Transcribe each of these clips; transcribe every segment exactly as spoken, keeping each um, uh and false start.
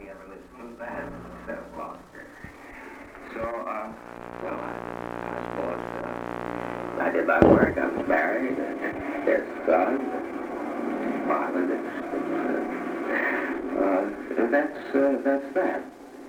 nobody ever listened to that instead of Gloucester. So, uh, well, I, I suppose uh, I did my work. I was married, and there's a son, and father. Uh, uh, that's, uh, that's that.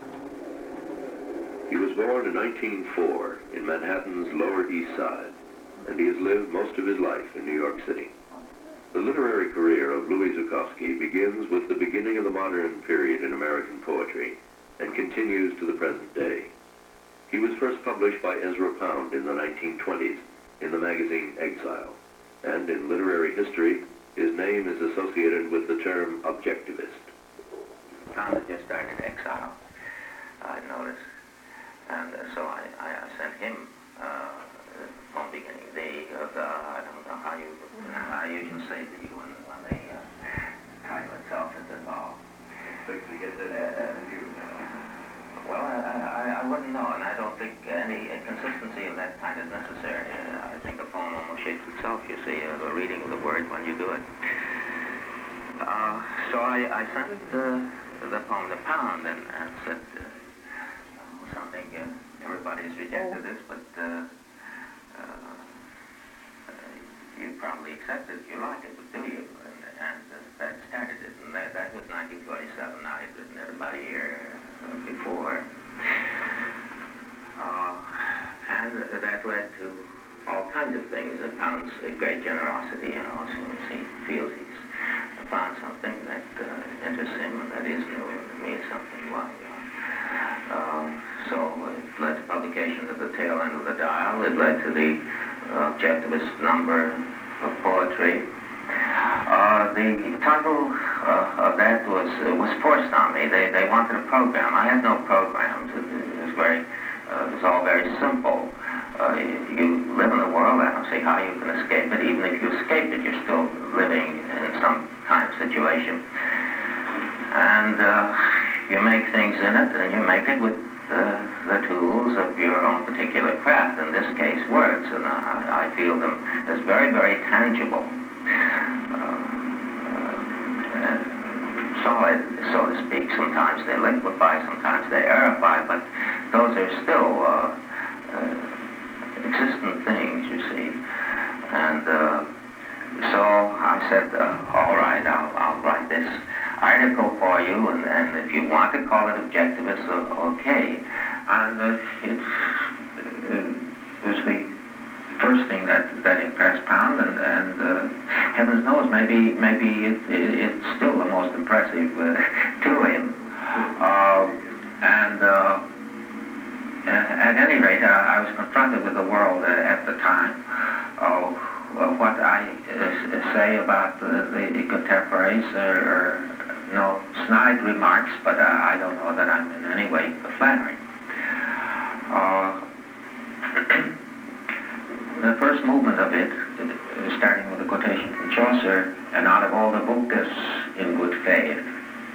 He was born in nineteen oh four in Manhattan's Lower East Side, and he has lived most of his life in New York City. The literary career of Louis Zukofsky begins with the beginning of the modern period in American poetry and continues to the present day. He was first published by Ezra Pound in the nineteen twenties in the magazine Exile, and in literary history, his name is associated with the term objectivist. Pound had just started Exile, I noticed, and uh, so I, I sent him uh, from the beginning. The, uh, the, I don't know how you, I usually say the when, when the uh, title itself is involved. To get that uh, Well, I, I, I wouldn't know, and I don't think any consistency of that kind is necessary. Uh, I think the poem almost shapes itself, you see, uh, the reading of the word when you do it. Uh, so I, I sent it, uh, the poem to Pound and, and said uh, something, uh, everybody's rejected this, but uh, uh, you probably accept it if you like it, but do you? And, and uh, that started it, and that, that was nineteen forty-seven. Now he'd written it about a year before. Uh, and that led to all kinds of things. It Pound's great generosity, you know, as soon as he feels he's found something that uh, interests him and that is new and means something, why, uh, um, so it led to publication at the tail end of the dial. It led to the uh, objectivist number of poetry. Uh, the title uh, of that was uh, was forced on me. They they wanted a program. I had no programs. It, it was very, uh, it was all very simple. Uh, you live in the world. I don't see how you can escape it. Even if you escape it, you're still living in some kind of situation. And uh, you make things in it, and you make it with uh, the tools of your own particular craft. In this case, words, and I, I feel them as very, very tangible. Uh, uh, solid, so to speak. Sometimes they liquefy, sometimes they aerify, but those are still uh, uh, existent things, you see. And uh, so I said, uh, all right, I'll, I'll write this article for you, and, and if you want to call it objectivist, okay. And uh, it, it was the first thing that, that impressed Pound, and, and uh, heavens knows, maybe maybe it, it, it's still the most impressive uh, to him. Uh, and uh, at any rate, uh, I was confronted with the world uh, at the time. Uh, what I uh, say about uh, the contemporaries are, are no snide remarks, but uh, I don't know that I'm in any way flattering. Uh, The first movement of it, starting with a quotation from Chaucer, and out of all the bucas in good faith.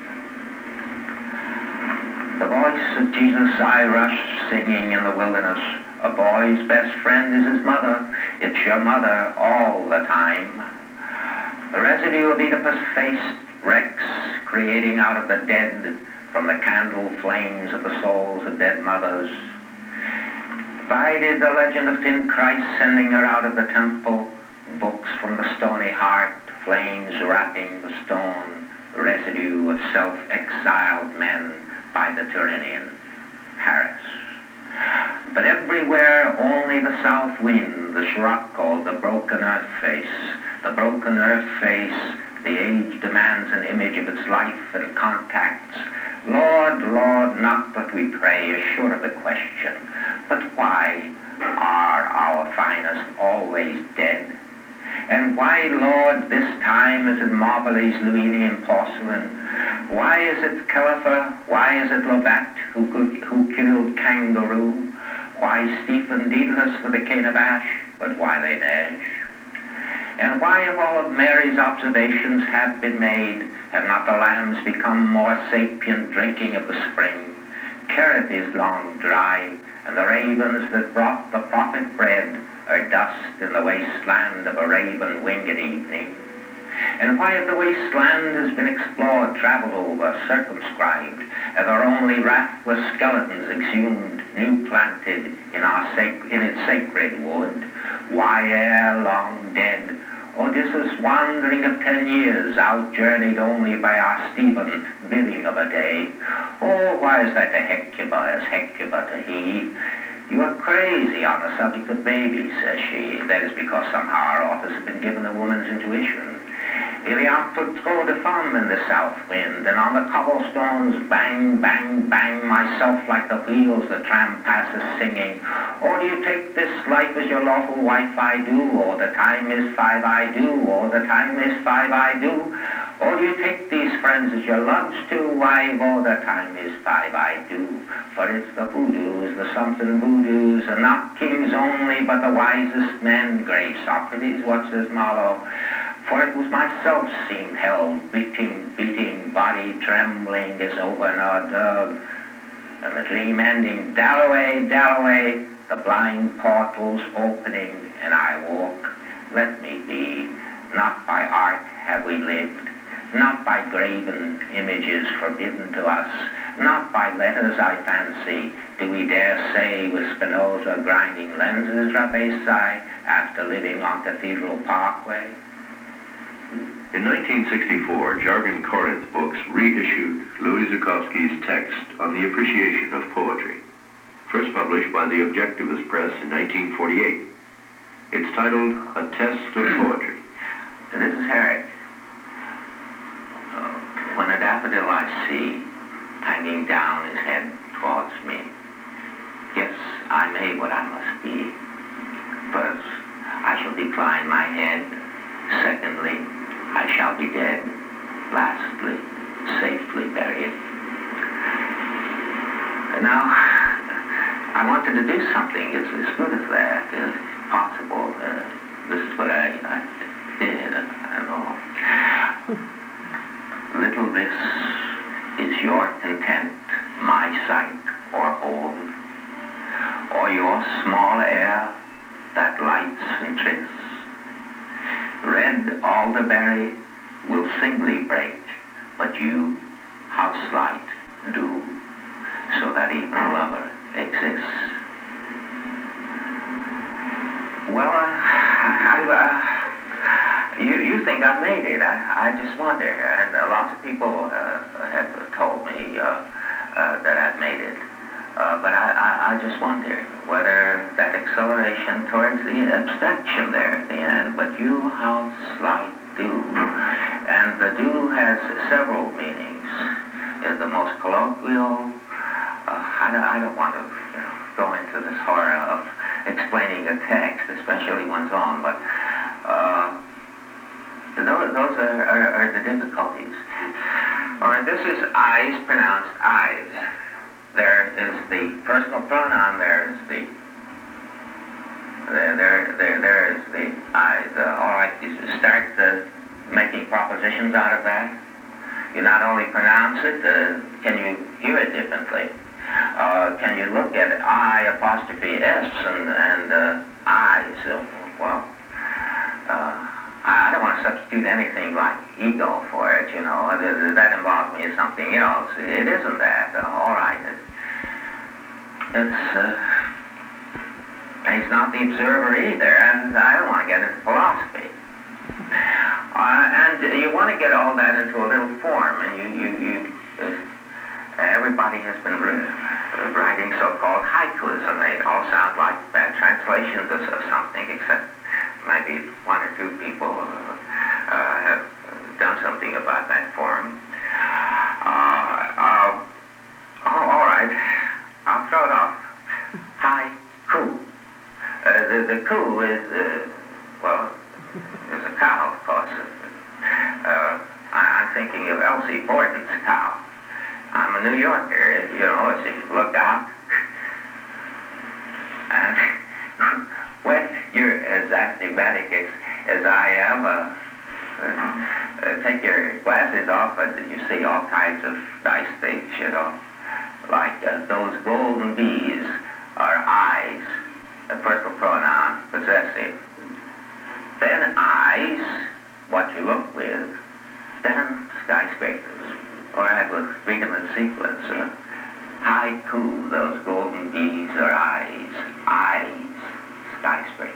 The voice of Jesus I rush singing in the wilderness. A boy's best friend is his mother. It's your mother all the time. The residue of Oedipus faced wrecks, creating out of the dead from the candle flames of the souls of dead mothers. Divided the legend of thin Christ sending her out of the temple, books from the stony heart, flames wrapping the stone, residue of self-exiled men by the Turanian Paris. But everywhere only the south wind, the Scirocco, the broken earth face, the broken earth face, the age demands an image of its life and contacts. Lord, Lord, not that we pray is sure of the question, but why are our finest always dead? And why, Lord, this time is it Marbley's Louisian porcelain? Why is it Califer? Why is it Labatt who, who killed Kangaroo? Why Stephen Dedalus for the cane of ash, but why they Nash? And why, if all of Mary's observations have been made, have not the lambs become more sapient drinking of the spring? Carrot is long dry, and the ravens that brought the prophet bread are dust in the wasteland of a raven-winged evening. And why if the wasteland has been explored, traveled over, circumscribed, are there only wrathless skeletons exhumed, new planted in our sac- in its sacred wood? Why ere long dead? Odysseus wandering of ten years, out-journeyed only by our Stephen, bidding of a day. Oh, why is that to Hecuba as Hecuba to he? You are crazy on the subject of babies, says she. That is because somehow our authors have been given a woman's intuition. Iliad put trop de femme in the south wind, and on the cobblestones bang, bang, bang, myself like the wheels the tram passes singing. Or do you take this life as your lawful wife I do, or the time is five I do, or the time is five I do? Or do you take these friends as your loves too, wife, or the time is five I do? For it's the hoodoos, the something voodoos, and not kings only, but the wisest men, grave Socrates, what's his motto? For it was myself seemed held, beating, beating, body trembling as over an dug. And the dream ending, Dalloway, Dalloway, the blind portals opening, and I walk. Let me be. Not by art have we lived, not by graven images forbidden to us, not by letters I fancy, do we dare say with Spinoza grinding lenses, Rabbesi, after living on Cathedral Parkway. In nineteen sixty-four, Jargon Corinth Books reissued Louis Zukowski's text on the appreciation of poetry, first published by the Objectivist Press in nineteen forty-eight. It's titled A Test of Poetry. This is Herrick. Uh, when a daffodil I see hanging down his head towards me, yes, I may what I must be. First, I shall decline my head. Secondly, I shall be dead. Lastly, safely buried. And now, I wanted to do something as, as good as that, if possible. Uh, this is what I, I did, and all. Little this is your content, my sight or hold, or your small air that lights and trips. Red alderberry will singly break, but you, how slight, do, so that even a lover exists. Well, uh, I, uh, you, you think I've made it. I, I just wonder, and uh, lots of people uh, have told me uh, uh, that I've made it. Uh, but I, I, I just wonder whether that acceleration towards the abstraction there at the end, but you, how slight do. And the do has several meanings. Is the most colloquial. Uh, I, don't, I don't want to you know, go into this horror of explaining a text, especially one's own, but uh, those, those are, are, are the difficulties. All right, this is eyes pronounced eyes. There is the personal pronoun, there is the, there, there, there, there is the I. The, all right, you start the, making propositions out of that. You not only pronounce it, uh, can you hear it differently? Uh, can you look at it, I apostrophe S and, and uh, I? So, well, uh, I don't want to substitute anything like ego for it, you know. That involves me in something else. It isn't that. Uh, all right. It, it's, uh, he's not the observer either, and I don't want to get into philosophy. Uh, and you want to get all that into a little form, and you, you, you uh, everybody has been uh, writing so-called haikus, and they all sound like bad translations of, of something, except maybe one or two people uh, uh, have done something about that form. Uh, uh, oh, all right. I'll throw it off. Haiku. Uh, the, the ku is, uh, well, is a cow, of course. Uh, I, I'm thinking of Elsie Borden's cow. I'm a New Yorker, you know, as you look out. And when you're as astigmatic as, as I am, uh, uh, uh, take your glasses off and you see all kinds of nice things, you know. Like uh, those golden bees are eyes, a personal pronoun, possessive. Then eyes what you look with, then skyscrapers, or I would read them in sequence. Uh, haiku, those golden bees are eyes, eyes, skyscrapers.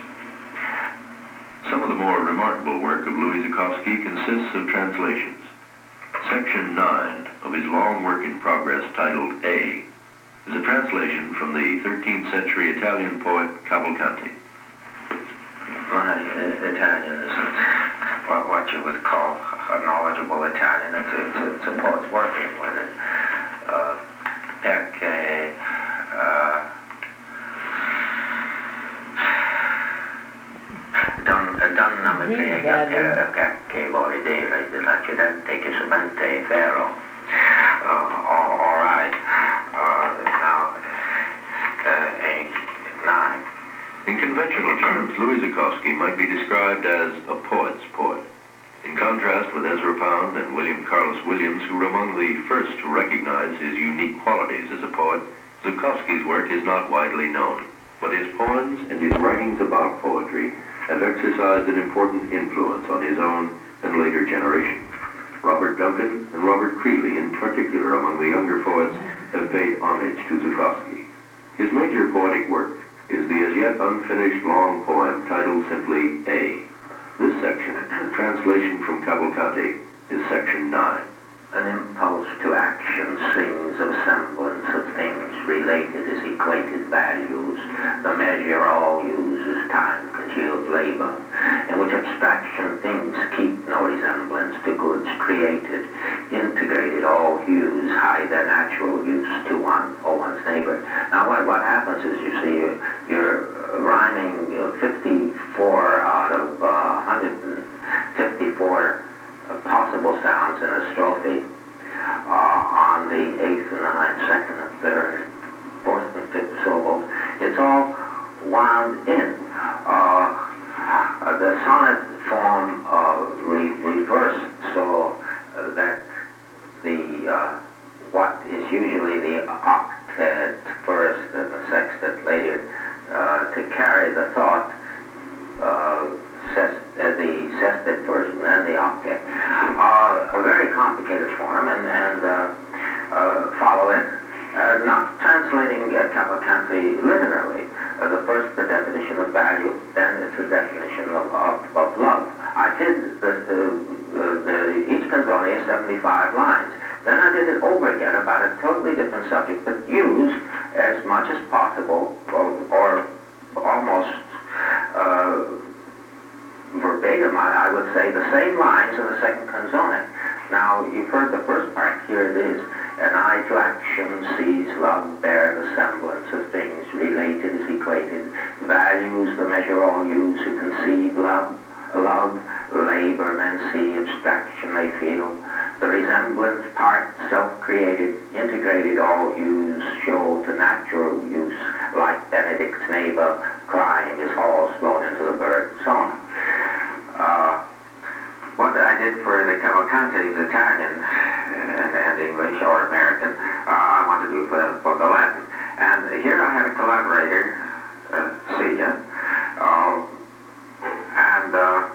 Some of the more remarkable work of Louis Zukofsky consists of translations. Section nine of his long work in progress titled A is a translation from the thirteenth century Italian poet Cavalcanti. My uh, Italian isn't what, what you would call a knowledgeable Italian. It's, it's, it's a poet's working with it. Uh, perché uh, don, donna mi prega che, che vuoi dire dell'accidente che solamente è vero. Uh, all, all right. Uh, now, uh, eight, nine. In conventional terms, Louis Zukofsky might be described as a poet's poet. In contrast with Ezra Pound and William Carlos Williams, who were among the first to recognize his unique qualities as a poet, Zukofsky's work is not widely known. But his poems and his writings about poetry have exercised an important influence on his own and later generations. Robert Duncan and Robert Creeley, in particular among the younger poets, have paid homage to Zukofsky. His major poetic work is the as yet unfinished long poem titled simply A. This section, a translation from Cavalcanti, is section nine. An impulse to action sings of semblance of things related as equated values. The measure all uses time congealed labor, in which abstraction things keep no resemblance to goods created. Integrated all hues hide their natural use to one or one's neighbor. Now what, what happens is, you see, you're, you're rhyming uh, fifty-four out of uh, one hundred fifty-four Uh, possible sounds in a strophe uh, on the eighth and the ninth, second and third, fourth and fifth syllables. It's all wound in. Uh, uh, the sonnet form uh, re- reversed so uh, that the uh, what is usually the octet first and the sextet later uh, to carry the thought. Uh, Sest, uh, the sestet version and the octet, uh, a very complicated form, and, and uh, uh, follow it, uh, not translating uh, Cavalcanti literally. Uh, the first, the definition of value, then it's the definition of, of, of love. I did the, the, the, the each canzone is seventy-five lines. Then I did it over again about a totally different subject, but used as much as possible, or, or almost uh, verbatim, I, I would say, the same lines in the second canzone. Now, you've heard the first part. Here it is. An eye to action sees love bear the semblance of things related as equated. Values the measure all use who conceive love. Love, labor, men see, abstraction they feel. The resemblance part, self-created, integrated all use, show to natural use, like Benedict's neighbor crying his halls blown into the bird, so on. Uh, what I did for the Cavalcanti is Italian and, and English or American. Uh, I want to do for the, for the Latin. And here I had a collaborator, uh, Celia, uh, and uh,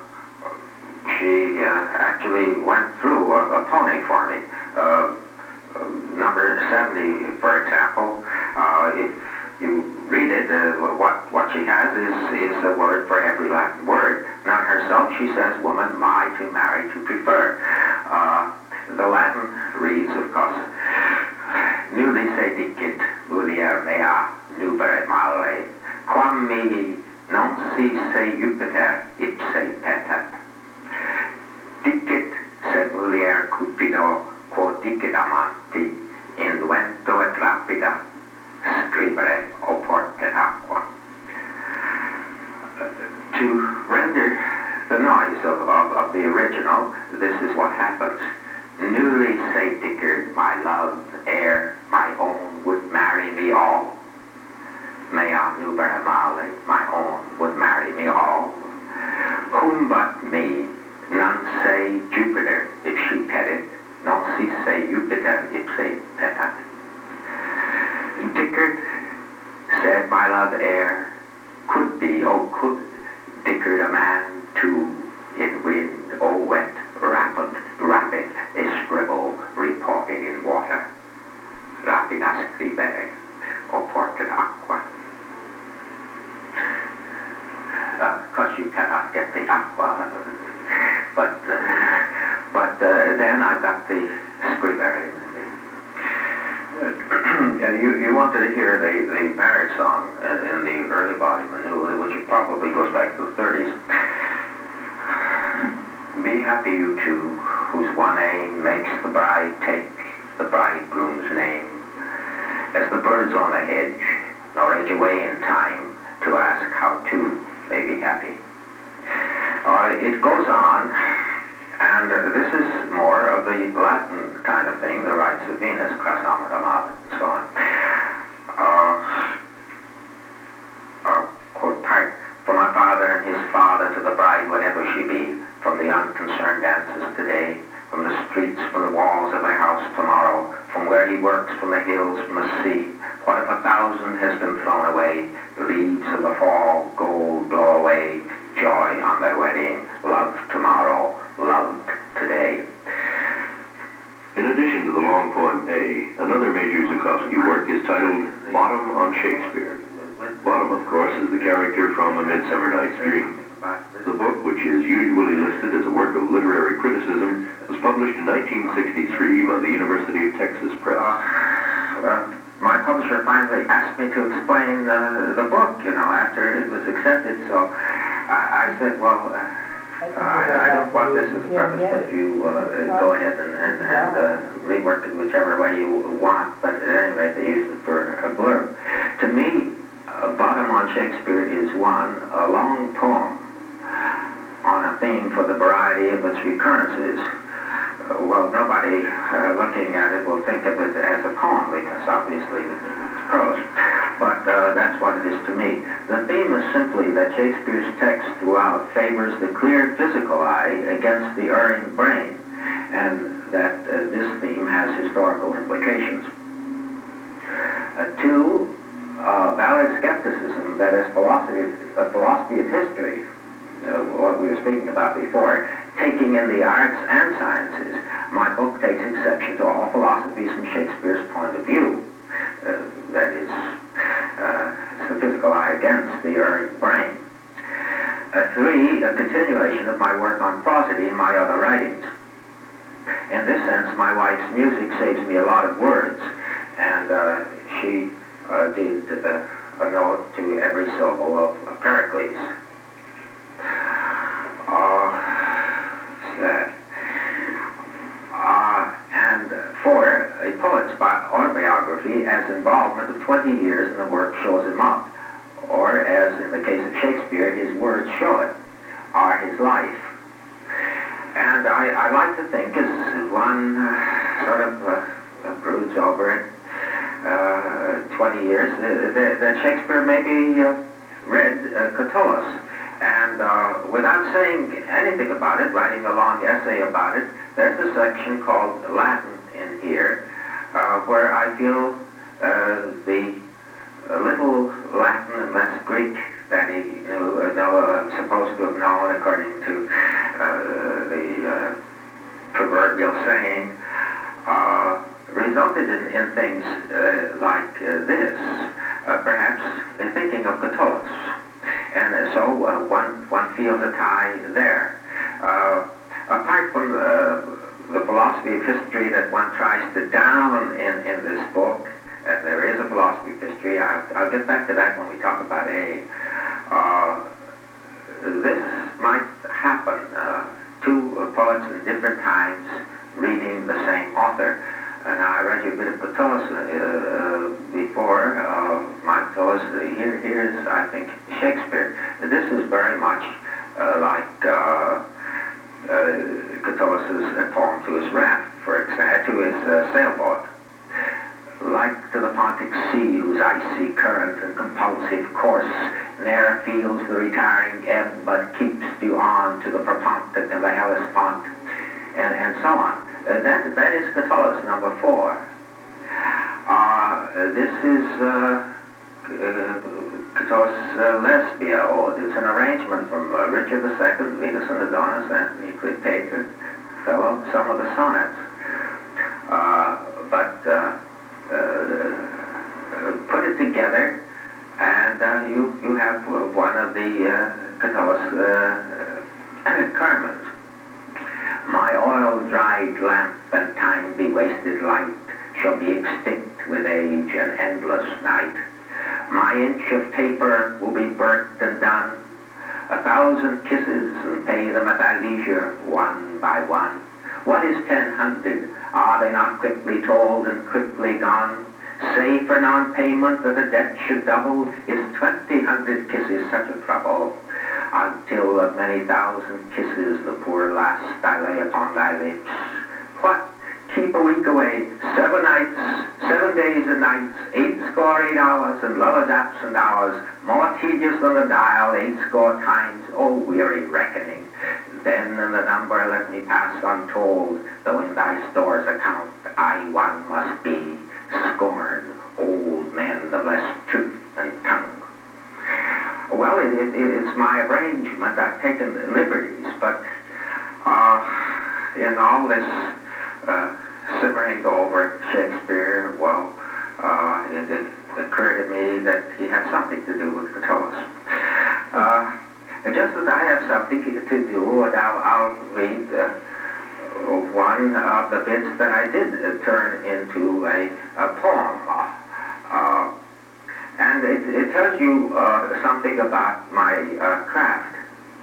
she uh, actually went through a, a pony for me. Uh, uh, number seventy, for example, uh, if you read it, uh, what, what she has is, is a word for every Latin word. Not herself, she says, woman, my, to marry, to prefer. Uh, the Latin reads, of course, nulli se dicit mulier mea nubere male, quam mi non si se Jupiter ipse petat. Dicit sed mulier cupido, quod dicit amanti, induento et rapida, scribere oportet aqua. To render the noise of, of, of the original, this is what happens. Newly say Dickard, my love, heir, my own, would marry me all. Mea nubere male, my own, would marry me all. Whom but me, none say Jupiter, if she petted, non si say Jupiter, ipse petat. Dickard said, my love, heir, could be, oh, could Dickard a man too in wind O wet, rapid, rapid, is scribble, reported in water. Rapida scribere, o ported aqua. Because uh, you cannot get the aqua. But, uh, but uh, then I got the scribere. And you, you wanted to hear the, the marriage song in the early body maneuver, which probably goes back to the thirties. Be happy, you two, whose one aim makes the bride take the bridegroom's name. As the birds on the hedge, nor edge away in time to ask how two may be happy. Uh, it goes on, and uh, this is more of the Latin kind of thing, the rites of Venus, Chrysometum, and so on. Uh, uh, quote part, for my father and his father to the bride, whatever she be, from the unconcerned dances today, from the streets, from the walls of my house tomorrow, from where he works, from the hills, from the sea. What if a thousand has been thrown away? The leaves of the fall, gold blow away, joy on their wedding, love tomorrow, loved today. In addition to the long poem A, another major Zukofsky work is titled Bottom on Shakespeare. Bottom, of course, is the character from A Midsummer Night's Dream. The book, which is usually listed as a work of literary criticism, was published in nineteen sixty-three by the University of Texas Press. Uh, uh, my publisher finally asked me to explain uh, the book, you know, after it was accepted, so I, I said, well, uh, I, I don't want this as a purpose, but you uh, go ahead and, and, and uh, rework it whichever way you want, but at any rate, they used it for a blurb. To me, uh, Bottom on Shakespeare is one, a long poem on a theme for the variety of its recurrences. Uh, well, nobody uh, looking at it will think of it as a poem, because obviously it's prose. But uh, that's what it is to me. The theme is simply that Shakespeare's text throughout favors the clear physical eye against the erring brain, and that uh, this theme has historical implications. Uh, two, uh, valid skepticism, that is philosophy, uh, philosophy of history, Uh, what we were speaking about before, taking in the arts and sciences. My book takes exception to all philosophies from Shakespeare's point of view. Uh, that is, uh, the physical eye against the erring brain. Uh, three, a continuation of my work on prosody in my other writings. In this sense, my wife's music saves me a lot of words, and uh, she uh, did uh, a note to every syllable of, of Pericles. Uh, sad. Uh, and four, a poet's autobiography as involvement of twenty years in the work shows him up, or as in the case of Shakespeare, his words show it, are his life. And I, I like to think, as one uh, sort of uh, broods over it, uh, twenty years, uh, that, that Shakespeare maybe uh, read uh, Catullus. And uh, without saying anything about it, writing a long essay about it, there's a section called Latin in here, uh, where I feel uh, the uh, little Latin and less Greek that he knew, uh, know, uh, supposed to have known according to uh, the uh, proverbial saying, uh, resulted in, in things uh, like uh, this, uh, perhaps in thinking of Catullus. And uh, so uh, one one feels a tie there. Uh, apart from the, the philosophy of history that one tries to down in, in this book, uh, there is a philosophy of history. I'll, I'll get back to that when we talk about A. Uh, this might happen. Uh, two uh, poets in different times reading the same author. And I read you a bit of Catullus uh, before. Uh, my Catullus, uh, here, here's, I think, Shakespeare. This is very much uh, like uh, uh, Catullus's poem to his raft, for example, to his uh, sailboat. Like to the Pontic sea, whose icy current and compulsive course ne'er feels the retiring ebb, but keeps you on to the Propontic and the Hellespont, and, and so on. Uh, that, that is Catullus number four. Uh, this is uh, uh, Catullus uh, Lesbia Ode. It's an arrangement from uh, Richard the Second, Venus and Adonis, and he could take a fellow some of the sonnets. Uh, but uh, uh, put it together, and uh, you you have one of the uh, Catullus uh, Carmens. My oil-dried lamp and time-bewasted light shall be extinct with age and endless night. My inch of taper will be burnt and done. A thousand kisses and pay them at thy leisure, one by one. What is ten hundred? Are they not quickly told and quickly gone? Say for non-payment that a debt should double, is twenty hundred kisses such a trouble? Until of many thousand kisses the poor last I lay upon thy lips. What? Keep a week away, seven nights, seven days and nights, eight score eight hours, and lovers absent hours, more tedious than the dial, eight score times, oh weary reckoning. Then in the number let me pass untold, though in thy store's account I one must be, scorn, old men of less truth and tongue. Well, it, it, it's my arrangement. I've taken the liberties, but uh, in all this uh, simmering over Shakespeare, well, uh, it, it occurred to me that he had something to do with Catullus. Uh, and just as I have something to do, and I'll, I'll read uh, one of the bits that I did uh, turn into a, a poem. Uh, and it, it tells you uh, something about my uh, craft.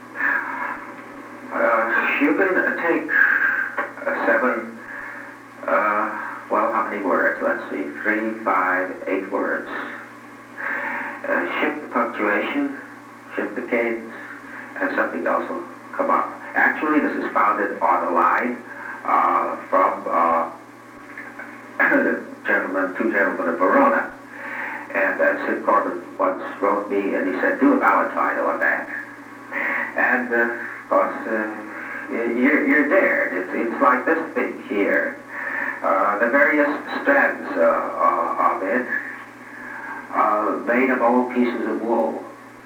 Uh, you can take uh, seven, uh, well, how many words? Let's see, three, five, eight words. Uh, shift the punctuation, shift the cadence, and something else will come up. Actually, this is founded on a line uh, from uh, gentlemen, two gentlemen of Verona. And uh, Sid Corbin once wrote me, and he said, do a Valentine on that. And, uh, of course, uh, you're, you're there. It's, it's like this thing here. Uh, the various strands uh, uh, of it uh, made of old pieces of wool.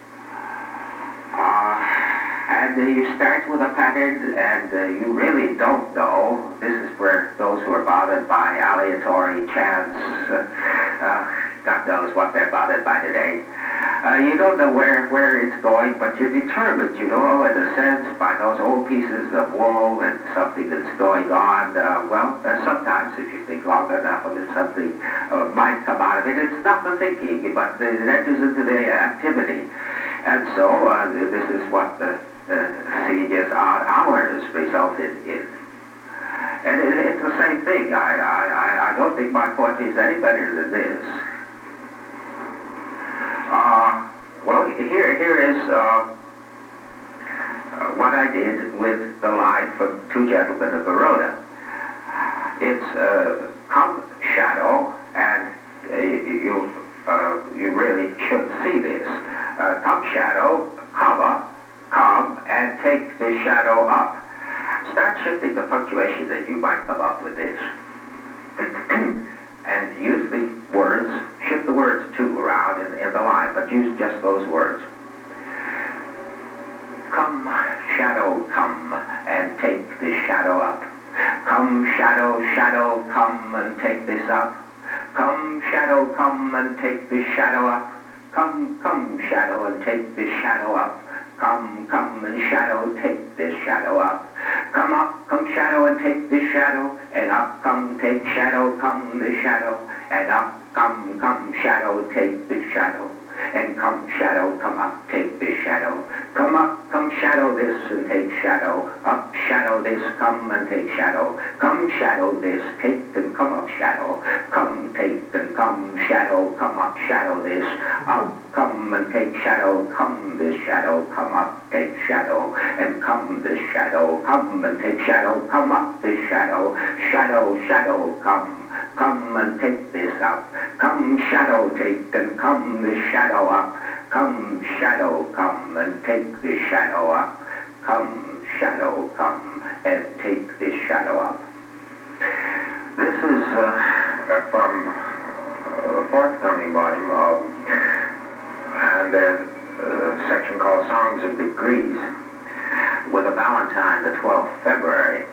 Uh, and uh, you start with a pattern, and uh, you really don't know. This is where those who are bothered by aleatory chance, uh, uh, God knows what they're bothered by today. Uh, you don't know where, where it's going, but you're determined, you know, in a sense, by those old pieces of wool and something that's going on. Uh, well, uh, sometimes if you think long enough of it, something uh, might come out of it. It's not the thinking, but it enters into the activity. And so uh, this is what the uh, Senior's Odd Hours resulted in. And it, it's the same thing. I, I, I don't think my poetry is any better than this. Uh, well, here, here is uh, uh, what I did with the line from Two Gentlemen of Verona. It's uh, come shadow, and uh, you uh, you really should see this. Uh, come shadow, comma, come, and take the shadow up. Start shifting the punctuation that you might come up with this. And use the words, shift the words too around in, in the line, but use just those words. Come, shadow, come, and take this shadow up. Come, shadow, shadow, come, and take this up. Come, shadow, come, and take this shadow up. Come, come, shadow, and take this shadow up. Come, come, and shadow, take this shadow up. Come up, come shadow, and take this shadow, and up, come, take shadow, come this shadow, and up, come, come, shadow, take this shadow, and come, shadow, come up, take this shadow. Come up, come shadow this, and take shadow. Up, shadow this, come and take shadow. Come, shadow this, take and come up, shadow. Come, take and come, shadow, come up, shadow this. Up, come and take shadow, come this shadow, come up, take shadow, and come this shadow, come and take shadow, come up this shadow, shadow, shadow, come. Come and take this up. Come, shadow, take and come this shadow up. Come, shadow, come and take this shadow up. Come, shadow, come and take this shadow up. This is uh, from a forthcoming volume of and a, a section called Songs of Degrees, with a Valentine, the twelfth of February.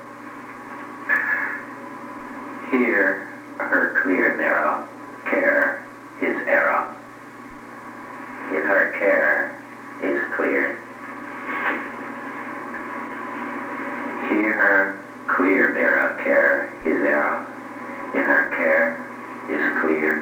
Here, her clear narrow care is error. In her care is clear. Here, her clear mirror care is error. In her care is clear.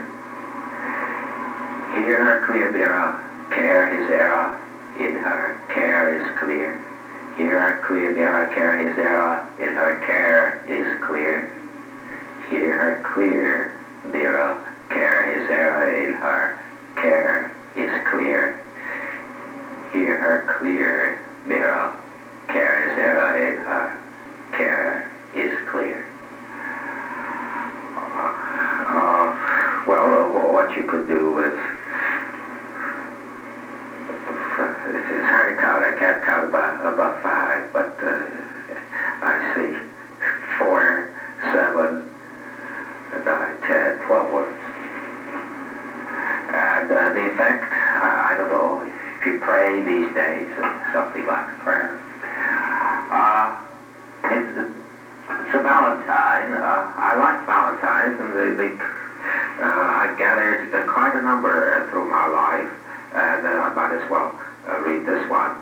Here, her clear mirror care is error. In her care is clear. Here, her clear mirror care is error. In her care is clear. Here, her clear mirror care is error. In her care is clear. Here, her clear mirror care is error. In her care is clear. Uh, well, what you could do is, it's hard to count. I can't count about, about five, but uh, I see four, seven, nine, ten, twelve words. And uh, the effect, I, I don't know, if you pray these days, something like prayer. Uh, it's, it's a Valentine. Uh, I like Valentines, and the, the, uh, I gathered uh, quite a number uh, through my life, and uh, I might as well uh, read this one.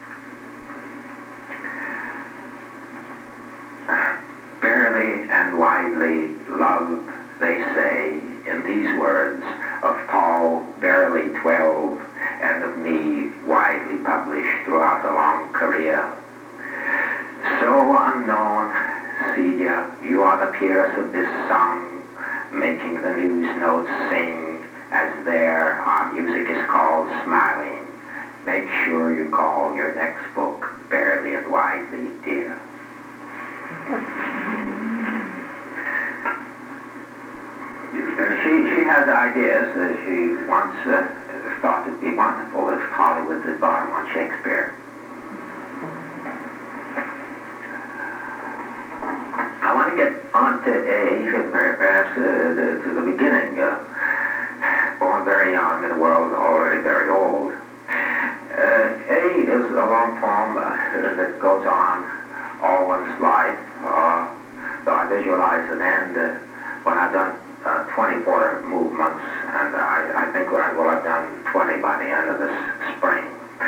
Barely and widely loved, they say, in these words of Paul, barely twelve, and of me, widely published throughout a long career. So unknown, see ya, you are the peers of this song, making the news notes sing, as there our music is called Smiling. Make sure you call your next book Barely and Widely, dear. She, she has ideas that she once uh, thought it'd be wonderful if Hollywood did borrow on Shakespeare. I want to get on to A, perhaps uh, the, to the beginning. Uh, born very young in a world already very old. Uh, A is a long poem uh, that goes on all one's life. Uh, so I visualize an end uh, when I've done uh, twenty-four movements, and I, I think I will have done twenty by the end of this spring.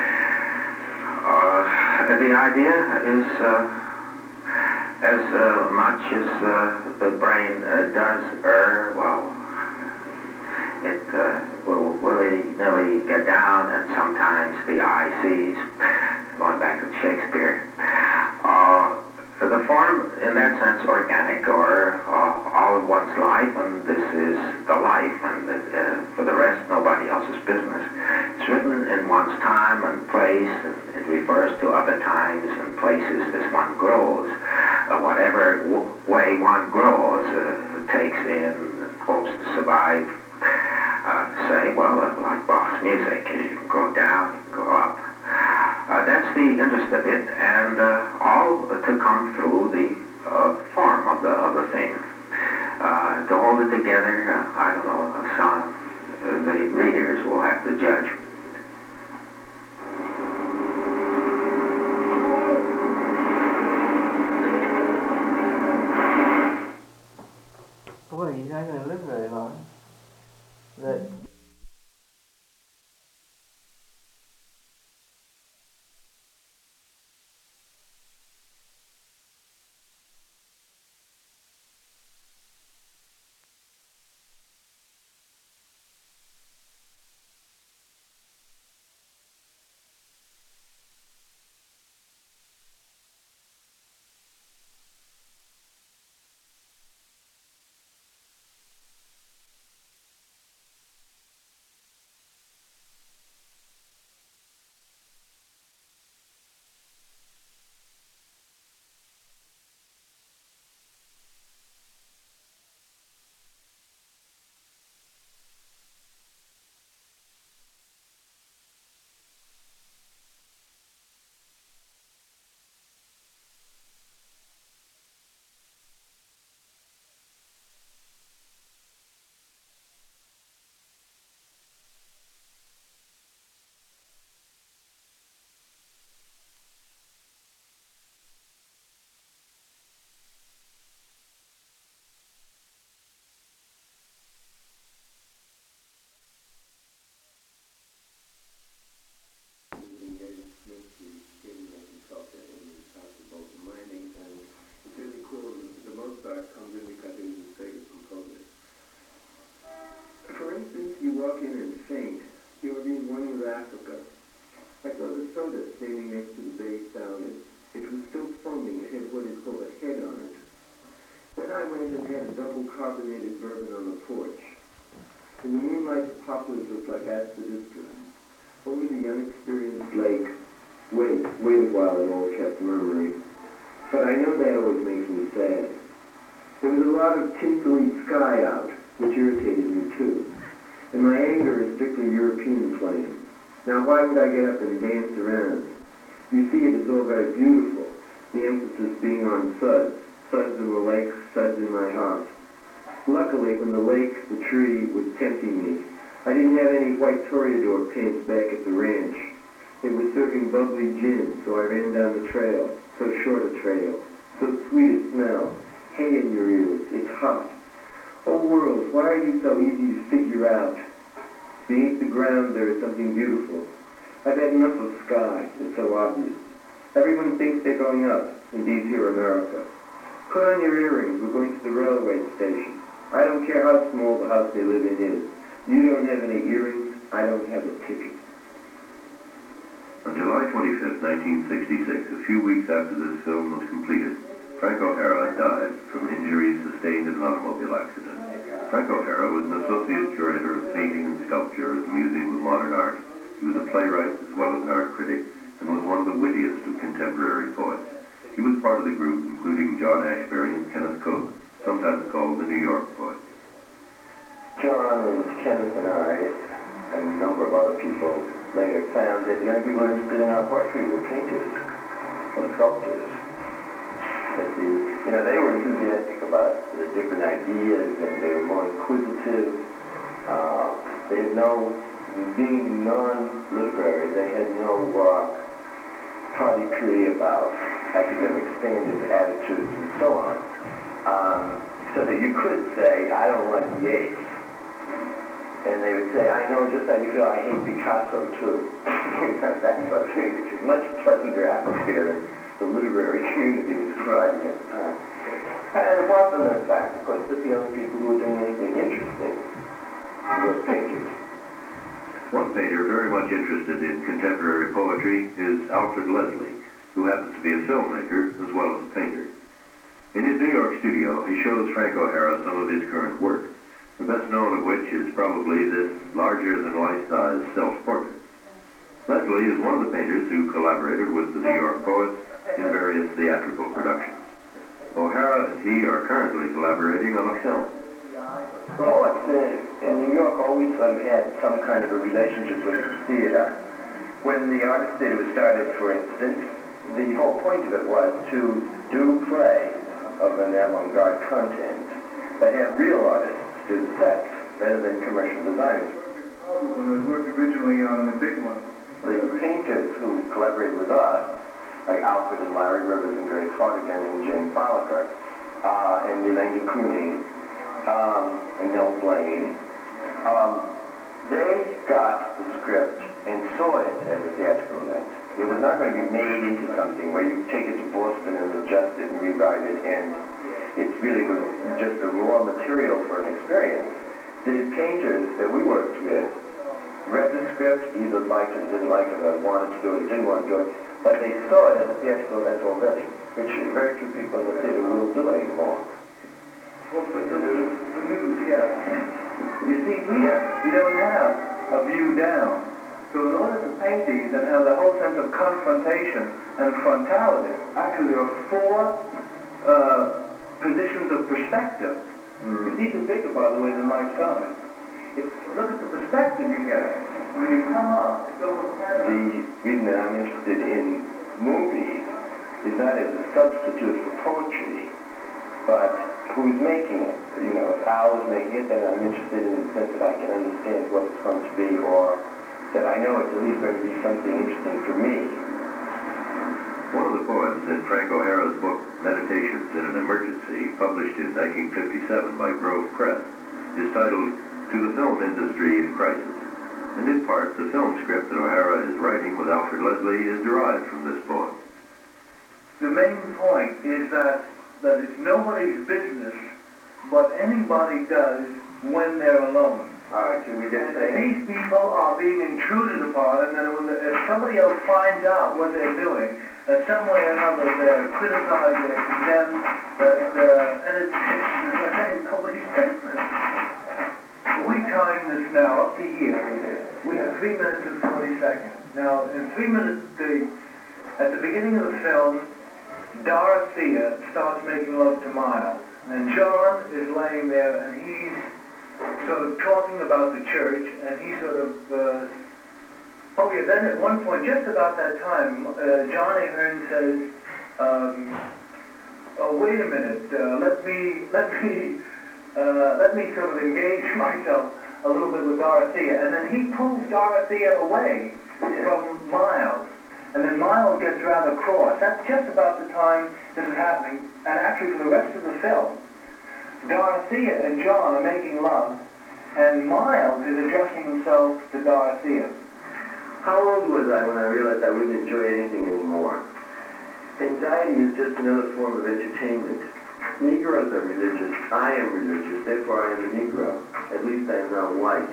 Uh, the idea is uh, as uh, much as uh, the brain uh, does err, well, it uh, will willy-nilly get down, and sometimes the eye sees, going back to Shakespeare. Uh, the form, in that sense, organic, or uh, all of one's life, and this is the life, and uh, for the rest, nobody else's business. It's written in one's time and place, and it refers to other times and places as one grows. Uh, whatever w- way one grows uh, takes in, hopes to survive. Uh, say, well, uh, like Bach's music, you can go down, you can go up. Uh, that's the interest of it, and uh, all uh, to come through the uh, form of the of the thing. Uh, to hold it together, uh, I don't know, some uh, the readers will have to judge. Boy, he's not going to live very long. That that had a double carbonated bourbon on the porch. In the moonlight, the poplars looked like aspidistra. Over the unexperienced lake, wait, wait a while, an old kept murmuring. But I know that always makes me sad. There was a lot of tinsely sky out, which irritated me too. And my anger is strictly European flame. Now why would I get up and dance around? You see, it is all very beautiful, the emphasis being on suds, suds in the lake, suds in my heart. Luckily, when the lake, the tree, was tempting me, I didn't have any white Toreador paints back at the ranch. They were serving bubbly gin, so I ran down the trail, so short a trail, so sweet a smell, hay in your ears, it's hot. Oh world, why are you so easy to figure out? Beneath the ground there is something beautiful. I've had enough of sky, it's so obvious. Everyone thinks they're going up, indeed here America. Put on your earrings, we're going to the railway station. I don't care how small the house they live in is. You don't have any earrings, I don't have a ticket. On July twenty-fifth, nineteen sixty-six, a few weeks after this film was completed, Frank O'Hara died from injuries sustained in an automobile accident. Frank O'Hara was an associate curator of painting and sculpture at the Museum of Modern Art. He was a playwright as well as an art critic, and was one of the wittiest of contemporary poets. He was part of the group including John Ashbery and Kenneth Cope, sometimes called the New York Poets. John and Kenneth and I, and a number of other people, later found that the only people interested in our poetry were painters or sculptors. That the, you know, they were enthusiastic about the different ideas, and they were more inquisitive. Uh, they had no, being non-literary, they had no uh, party about academic standards, attitudes, and so on. Um, so that you could say, I don't like Yeats. And they would say, I know just how you feel, I hate Picasso too. That sort of thing, which is a much pleasanter atmosphere than the literary community was thriving at the time. And it wasn't the fact, of course, that the only people who were doing anything interesting were painters. One painter very much interested in contemporary poetry is Alfred Leslie, who happens to be a filmmaker as well as a painter. In his New York studio, he shows Frank O'Hara some of his current work, the best known of which is probably this larger-than-life-size self-portrait. Leslie is one of the painters who collaborated with the New York poets in various theatrical productions. O'Hara and he are currently collaborating on a film. Poets in, in New York always sort of had some kind of a relationship with the theater. When the Artist Theater was started, for instance, the whole point of it was to do a play of an avant-garde content, but have real artists do the sets rather than commercial designers. When I worked originally on the big one, The painters who collaborated with us, like Alfred and Larry Rivers and Greg Fardigan and Jane Folliker, uh, and Elaine de Kooning, um, and Nell Blaine, um, they got the script and saw it as a theatrical event. It was not going to be made into something where you take it to Boston and adjust it and rewrite it, and it's really just the raw material for an experience. The painters that we worked with read the script, either liked it, didn't like it, or wanted to do it, didn't want to do it, but they saw it as a theatrical event already, which very few people in the theater will do anymore. well, but the, the news, yeah. You see, here, you don't have a view down. So in order to paint these and have the whole sense of confrontation and frontality, actually there are four uh, positions of perspective. Mm. It's even bigger, by the way, than my side. If look at the perspective you get when you come up. It's over the reason that I'm interested in movies is not as a substitute for poetry, but who's making it. You know, if Al is making it, then I'm interested in the sense that I can understand what it's going to be, or that I know it's at least going to be something interesting for me. One of the poems in Frank O'Hara's book, Meditations in an Emergency, published in nineteen fifty-seven by Grove Press, is titled To the Film Industry in Crisis. And in part, the film script that O'Hara is writing with Alfred Leslie is derived from this poem. The main point is that, that it's nobody's business what anybody does when they're alone. All right, can we just say... These people are being intruded upon, and then when the, if somebody else finds out what they're doing, in some way or another they're criticized, they're condemned, uh, uh, and it's, it's Now, in three minutes, the, at the beginning of the film, Dorothea starts making love to Miles. And John is laying there, and he's sort of talking about the church, and he sort of, uh, oh yeah, then at one point, just about that time, uh, John Ahern says, um, oh, wait a minute, uh, let me, let me, uh, let me sort of engage myself a little bit with Dorothea, and then he pulls Dorothea away from Miles, and then Miles gets rather cross. That's just about the time this is happening, and actually for the rest of the film, Dorothea and John are making love, and Miles is addressing himself to Dorothea. How old was I when I realized I wouldn't enjoy anything anymore? Anxiety is just another form of entertainment. Negroes are religious. I am religious. Therefore, I am a Negro. At least I am not white.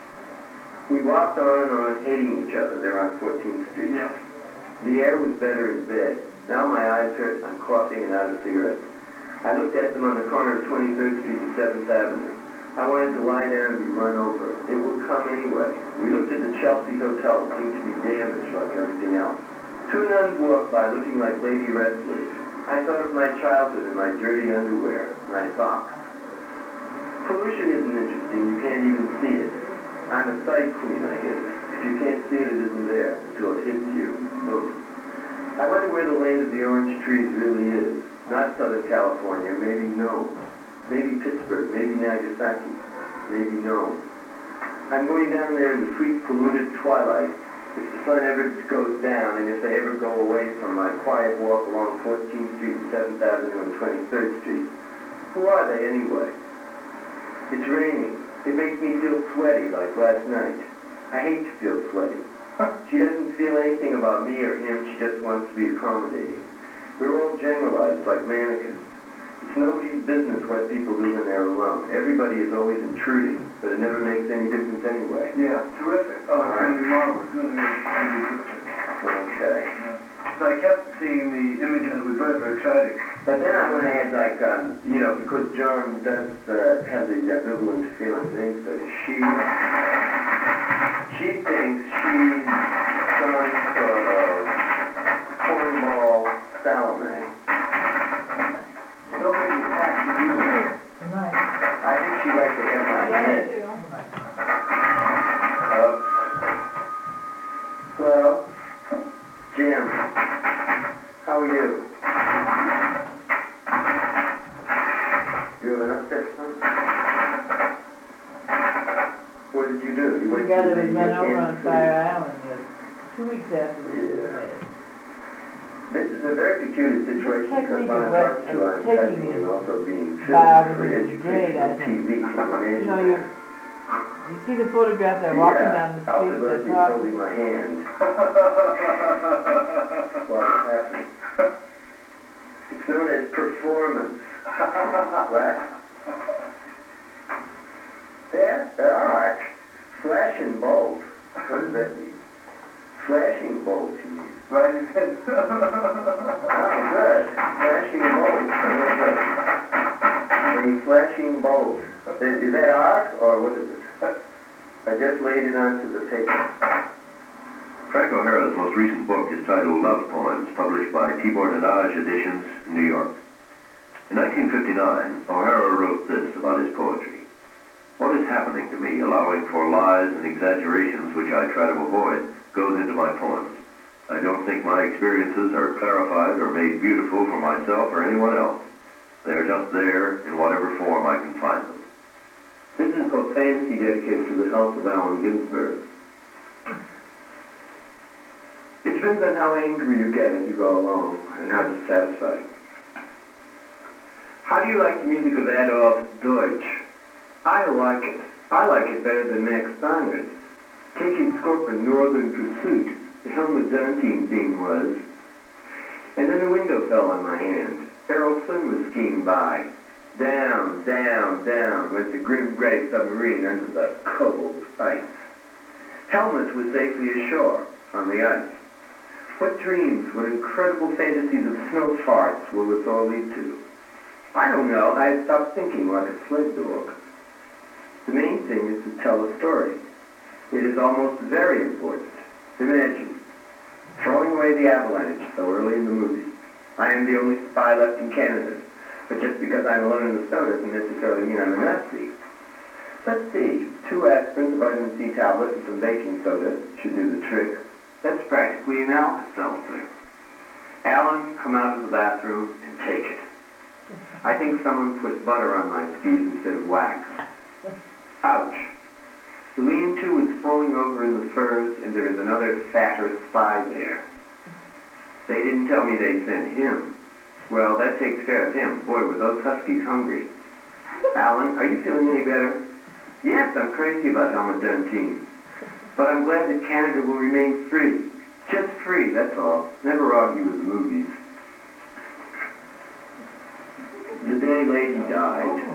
We walked on and on, hating each other there on fourteenth street. Yeah. The air was better in bed. Now my eyes hurt. I'm coughing and out of cigarettes. I looked at them on the corner of twenty-third street and seventh avenue. I wanted to lie down and be run over. It would come anyway. We looked at the Chelsea Hotel. It seemed to be damaged like everything else. Two nuns walked by looking like lady wrestlers. I thought of my childhood and my dirty underwear, my socks. Pollution isn't interesting. You can't even see it. I'm a sight queen, I guess. If you can't see it, it isn't there until it hits you. Boom. I wonder where the land of the orange trees really is. Not Southern California. Maybe no. Maybe Pittsburgh. Maybe Nagasaki. Maybe no. I'm going down there in the sweet, polluted twilight. If the sun ever goes down, and if they ever go away from my quiet walk along fourteenth street and seventh avenue and twenty-third street, who are they anyway? It's raining. It makes me feel sweaty like last night. I hate to feel sweaty. She doesn't feel anything about me or him. She just wants to be accommodating. We're all generalized like mannequins. It's nobody's business what people do when they're alone. Everybody is always intruding, but it never makes any difference anyway. Yeah, terrific. Oh, it's going to be marvelous. It's going to be terrific. Okay. Yeah. So I kept seeing the image and it was very, very exciting. But then I went ahead, like, um, you know, because John does uh, have the ambivalent feelings, things that she, she thinks she's some sort of cornball Salome. Nobody actually uses it. I think she likes to have my head. Uh, hello? Jim, how are you? You have an upset son? What did you do? You We went got to it the in Manhattan on Kansas Fire City? Island uh, two weeks after we Yeah. were married. This is a very peculiar situation Technique because when I of talk what- to you, I'm of taking typing it and also being five filmed for minutes straight, I educational T think. V You information. know, you, you see the photograph, they're walking down the Yeah, I'll street, be they're lucky talking. holding my hand while it's happening. It's known as performance. Right? There, there are. Flash and bolt. What does that mean? Flashing bolt, you mean? Right? Oh, good. Flashing bolt. A flashing bolt. Is, is that art, or what is it? I just laid it onto the paper. Frank O'Hara's most recent book is titled Love Poems, published by Tibor Nanaj Editions, New York. In nineteen fifty-nine, O'Hara wrote this about his poetry. What is happening to me, allowing for lies and exaggerations which I try to avoid, goes into my poems. I don't think my experiences are clarified or made beautiful for myself or anyone else. They are just there in whatever form I can find them. This is called Fantasy, dedicated to the health of Allen Ginsberg. It depends on how angry you get as you go along and how dissatisfied. How do you like the music of Adolf Deutsch? I like it. I like it better than Max Steinert. Taking Scorpion, Northern Pursuit, the Helmut Zentine theme was. And then the window fell on my hand. Errol Flynn was skiing by. Down, down, down went the grim gray submarine under the cold ice. Helmut was safely ashore on the ice. What dreams, what incredible fantasies of snow farts will this all lead to? I don't know. I had stopped thinking like a sled dog. The main thing is to tell a story. It is almost very important. Imagine, throwing away the avalanche so early in the movie. I am the only spy left in Canada, but just because I'm alone in the snow doesn't necessarily mean I'm a Nazi. Let's see, two aspirin, a vitamin C tablet, and some baking soda should do the trick. That's practically an Alka-Seltzer. Alan, come out of the bathroom and take it. I think someone put butter on my skis instead of wax. Ouch. The lean-to is falling over in the firs, and there is another fatter spy there. They didn't tell me they sent him. Well, that takes care of him. Boy, were those huskies hungry. Alan, are you feeling any better? Yes, I'm crazy about Helmut-Dantine. But I'm glad that Canada will remain free. Just free, that's all. Never argue with the movies. The day Lady died.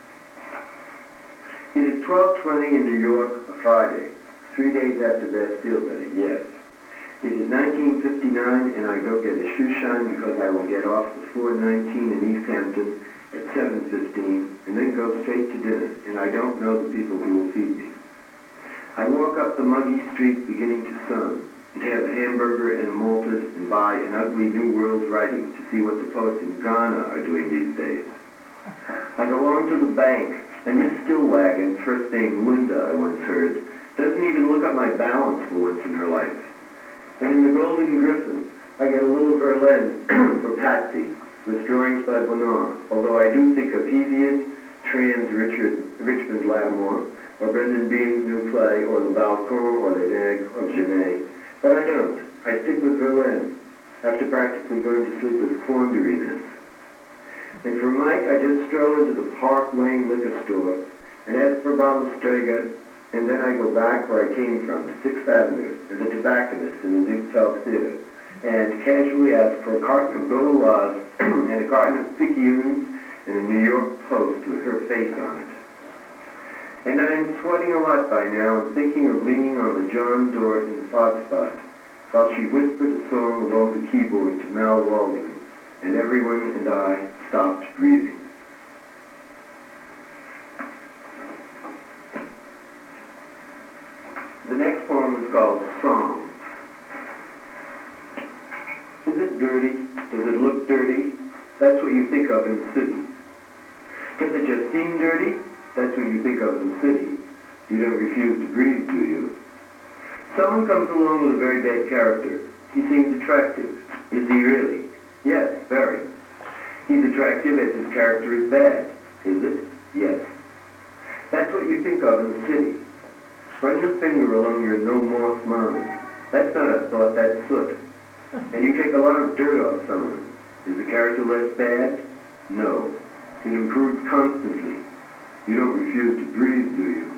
It is twelve twenty in New York, a Friday. Three days after Bastille Day, yes. It is nineteen fifty-nine, and I go get a shoe shine because I will get off the four nineteen in East Hampton at seven fifteen, and then go straight to dinner, and I don't know the people who will feed me. I walk up the muggy street beginning to sun, and have a hamburger and a malted, and buy an ugly New World writing to see what the poets in Ghana are doing these days. I go on to the bank, and Miss Stillwagon, first name Linda, I once heard, doesn't even look up my balance for once in her life. And in the Golden Griffin, I get a little Verlaine for Patsy, with drawings by Bonnard, although I do think of Hesiod, trans Richard, Richmond Lattimore, or Brendan Behan's new play, or Le Balcon, or Les Nègres of Genet. But I don't. I stick with Verlaine, after practically going to sleep with quandariness. And for Mike, I just stroll into the Park Lane liquor store, and ask for Bob Strega, and then I go back where I came from, to sixth Avenue, and the tobacconist in the Ziegfeld Theater, and casually ask for a carton of Gauloise and a carton of Picayunes and a New York Post with her face on it. And I'm sweating a lot by now and thinking of leaning on the John Dort in the fog spot, while she whispered a song along the keyboard to Mal Walden, and everyone and I stopped breathing. The next poem is called Song. Is it dirty? Does it look dirty? That's what you think of in the city. Does it just seem dirty? That's what you think of in the city. You don't refuse to breathe, do you? Someone comes along with a very bad character. He seems attractive. Is he really? Yes, very. He's attractive as his character is bad. Is it? Yes. That's what you think of in the city. Run your finger along your no moss mound. That's not a thought, that's soot. And you take a lot of dirt off someone. Is the character less bad? No. It improves constantly. You don't refuse to breathe, do you?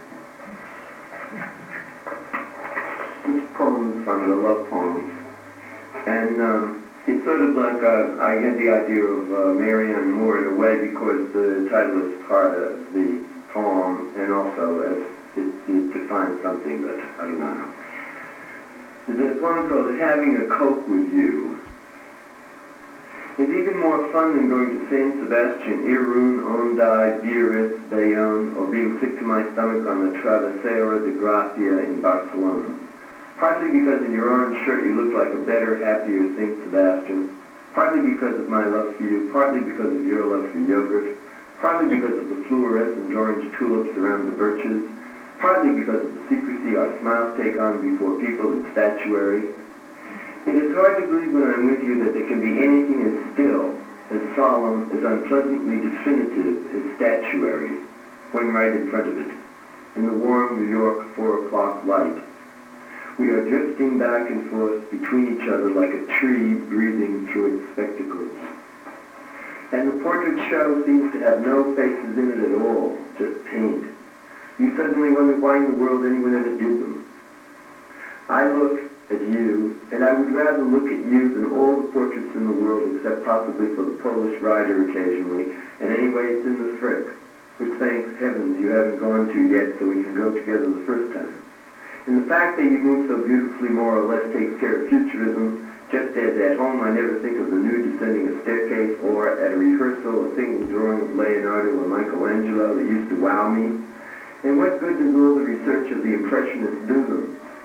This poem is one of the love poems. And um, it's sort of like, uh, I get the idea of uh, Marianne Moore in a way because the title is part of the poem and also as it, it defines something that I don't know. There's one called Having a Coke with You. It's even more fun than going to Saint Sebastian, Irun, Onday, Biarritz, Bayonne, or being sick to my stomach on the Travesera de Gracia in Barcelona. Partly because in your orange shirt you look like a better, happier Saint Sebastian. Partly because of my love for you. Partly because of your love for yogurt. Partly because of the fluorescent orange tulips around the birches. Partly because of the secrecy our smiles take on before people in statuary. It is hard to believe when I'm with you that there can be anything as still, as solemn, as unpleasantly definitive as statuary, when right in front of it, in the warm New York four o'clock light. We are drifting back and forth between each other like a tree breathing through its spectacles. And the portrait show seems to have no faces in it at all, just paint. You suddenly wonder why in the world anyone ever did them. I look at you, and I would rather look at you than all the portraits in the world, except possibly for the Polish rider occasionally, and anyway it's in the Frick, which thanks heavens you haven't gone to yet so we can go together the first time. And the fact that you move so beautifully more or less takes care of futurism, just as at home I never think of the nude descending a staircase, or at a rehearsal a single drawing of Leonardo or Michelangelo that used to wow me. And what good does all the research of the Impressionists do them?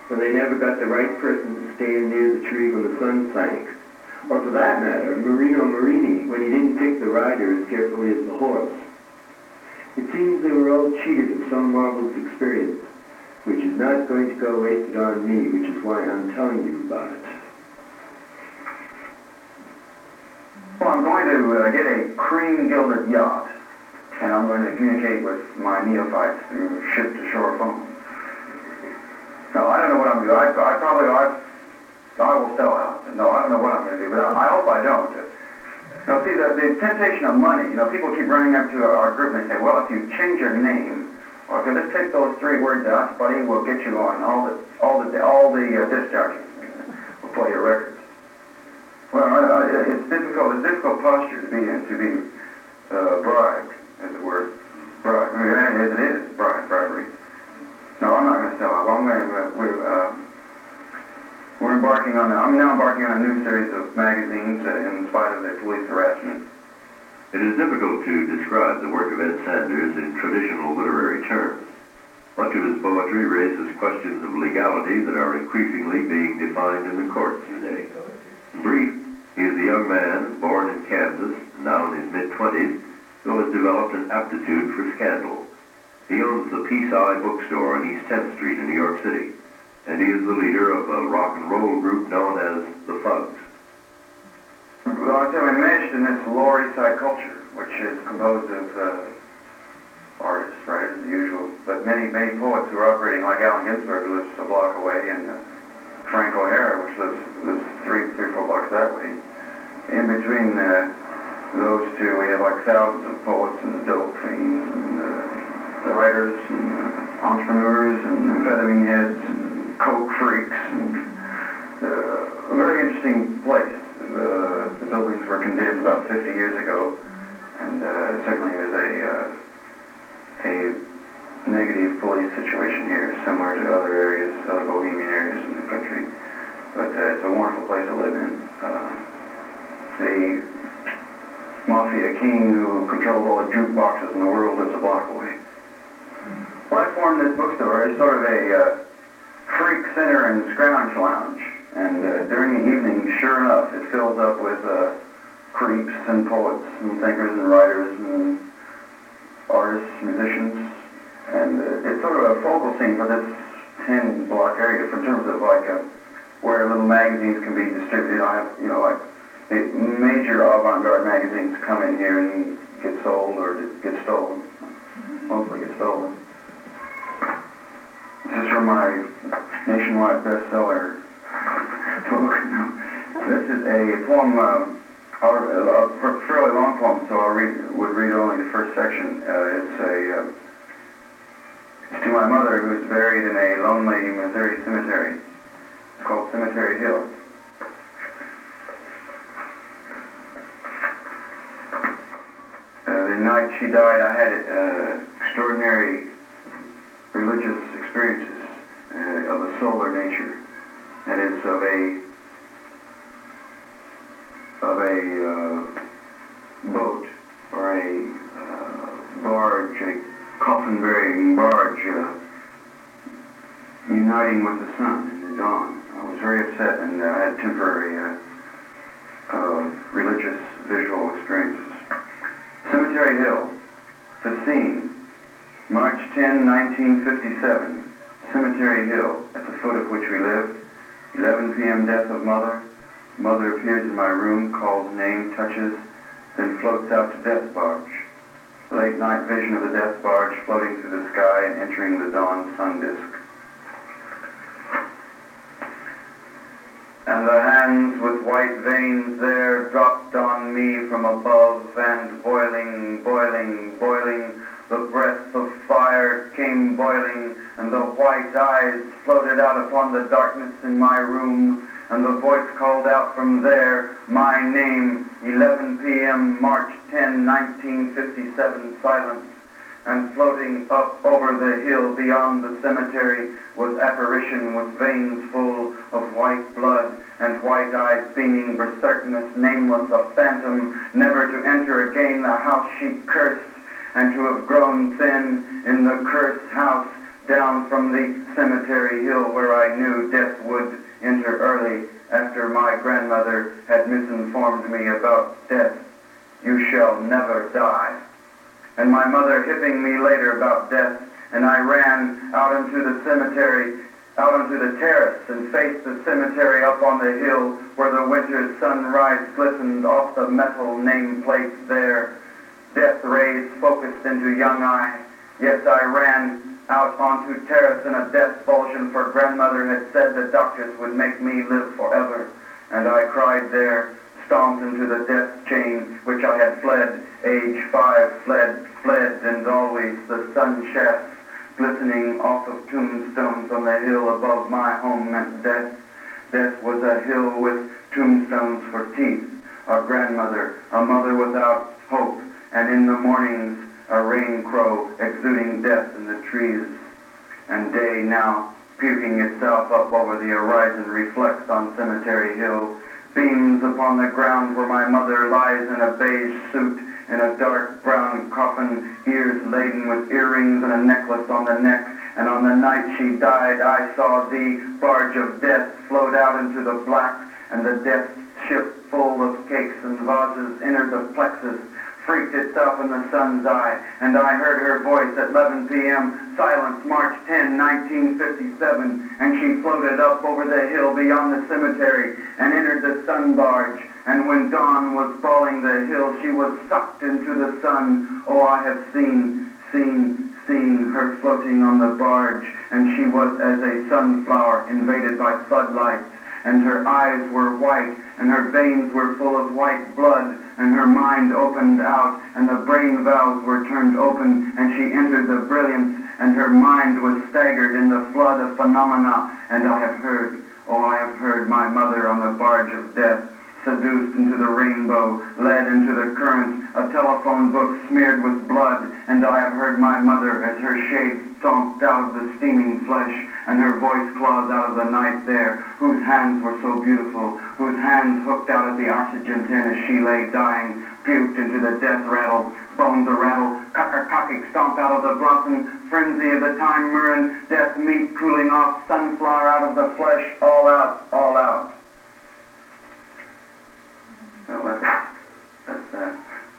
when they never got the right person to stand near the tree when the sun sank. Or for that matter, Marino Marini, when he didn't pick the rider as carefully as the horse. It seems they were all cheated of some marvelous experience, which is not going to go wasted on me, which is why I'm telling you about it. Well, I'm going to uh, get a cream-gilded yacht, and I'm going to communicate with my neophytes through ship-to-shore phone. No, I don't know what I'm going to do. I, I probably, I, I will sell out. No, I don't know what I'm going to do, but I, I hope I don't. Now, see, the, the temptation of money, you know, people keep running up to our group and they say, well, if you change your name, or if you just take those three words out, buddy, we'll get you on all the, all the, all the uh, disc jockeys. We'll play your records. Well, I, I, it's difficult, it's difficult posture to be in, to be uh, bribed, as it were. Bribe. I mean, as it is, bribe, bribery. No, I'm not going to sell out. I'm going to, uh, we're, uh, we're embarking on, a, I'm now embarking on a new series of magazines uh, in spite of the police harassment. It is difficult to describe the work of Ed Sanders in traditional literary terms. Much of his poetry raises questions of legality that are increasingly being defined in the courts today. In brief, he is a young man born in Kansas, now in his mid-twenties, who has developed an aptitude for scandal. He owns the Peace Eye bookstore on East tenth Street in New York City, and he is the leader of a rock and roll group known as the Fugs. Well, I tell you, I'm enmeshed in this Lower East Side culture, which is composed of uh, artists, writers, as usual, but many, many poets who are operating, like Allen Ginsberg, who lives a block away, and uh, Frank O'Hara, which lives, lives three, three, four blocks that way. In between uh, those two, we have like thousands of poets and dope fiends and uh, the writers and uh, entrepreneurs and amphetamine heads and coke freaks. And, uh, a very interesting place. Uh, the buildings were condemned about fifty years ago, and uh, certainly there's a, uh, a negative police situation here, similar to other areas, other bohemian areas in the country. But uh, it's a wonderful place to live in. Uh, the mafia king who controls all the jukeboxes in the world lives a block away. Well, I formed this bookstore as sort of a uh, freak center and scrounge lounge. And uh, during the evening, sure enough, it fills up with uh, creeps and poets and thinkers and writers and artists, musicians. And uh, it's sort of a focal scene for this ten block area in terms of like uh, where little magazines can be distributed. I have, you know, like the major avant-garde magazines come in here and get sold or get stolen. Mostly get stolen. This is from my nationwide bestseller book. This is a poem, uh, a fairly long poem, so I read, would read only the first section. Uh, it's a uh, it's to my mother, who is buried in a lonely Missouri cemetery. It's called Cemetery Hill. Uh, the night she died, I had uh, extraordinary religious experiences uh, of a solar nature. That is of a of a uh, boat or a uh, barge, a coffin-bearing barge, uh, uniting with the sun in the dawn. I was very upset, and uh, I had temporary uh, uh, religious visual experiences. Cemetery Hill, the scene, March tenth, nineteen fifty-seven. Cemetery Hill, at the foot of which we lived. eleven p.m. death of mother. Mother appears in my room, calls name, touches, then floats out to death barge. Late night vision of the death barge floating through the sky and entering the dawn sun disk. And the hands with white veins there dropped on me from above, and boiling, boiling, boiling, the breath of fire came boiling, and the white eyes floated out upon the darkness in my room, and the voice called out from there, my name, eleven p.m., March tenth, nineteen fifty-seven, silence, and floating up over the hill beyond the cemetery was apparition with veins full of white blood and white eyes beaming berserkness, nameless, a phantom, never to enter again the house she cursed, and to have grown thin in the cursed house, down from the cemetery hill where I knew death would enter early after my grandmother had misinformed me about death. You shall never die. And my mother hipping me later about death, and I ran out into the cemetery, out onto the terrace, and faced the cemetery up on the hill where the winter's sunrise glistened off the metal nameplates there. Death rays focused into young eye. Yes, I ran out onto terrace in a death bulgin, for grandmother had said the doctors would make me live forever. And I cried there, stomped into the death chain which I had fled, age five, fled, fled, and always the sun shafts glistening off of tombstones on the hill above my home meant death. Death was a hill with tombstones for teeth, a grandmother, a mother without hope, and in the mornings a rain crow exuding death in the trees. And day now, puking itself up over the horizon, reflects on Cemetery Hill, beams upon the ground where my mother lies in a beige suit, in a dark brown coffin, ears laden with earrings and a necklace on the neck. And on the night she died, I saw the barge of death float out into the black, and the death ship full of cakes and vases entered the plexus, freaked itself in the sun's eye, and I heard her voice at eleven p.m., silence, March tenth, nineteen fifty-seven, and she floated up over the hill beyond the cemetery and entered the sun barge. And when dawn was falling the hill, she was sucked into the sun. Oh, I have seen, seen, seen her floating on the barge, and she was as a sunflower invaded by floodlights, and her eyes were white, and her veins were full of white blood, and her mind opened out, and the brain valves were turned open, and she entered the brilliance, and her mind was staggered in the flood of phenomena. And I have heard, oh, I have heard my mother on the barge of death, seduced into the rainbow, led into the current, a telephone book smeared with blood, and I have heard my mother as her shade stomped out of the steaming flesh, and her voice claws out of the night there, whose hands were so beautiful, whose hands hooked out at the oxygen tin as she lay dying, puked into the death rattle, bones a rattle, cocker-cocking stomp out of the blossom, frenzy of the time murrin, death meat cooling off, sunflower out of the flesh, all out, all out. So that's, that's that.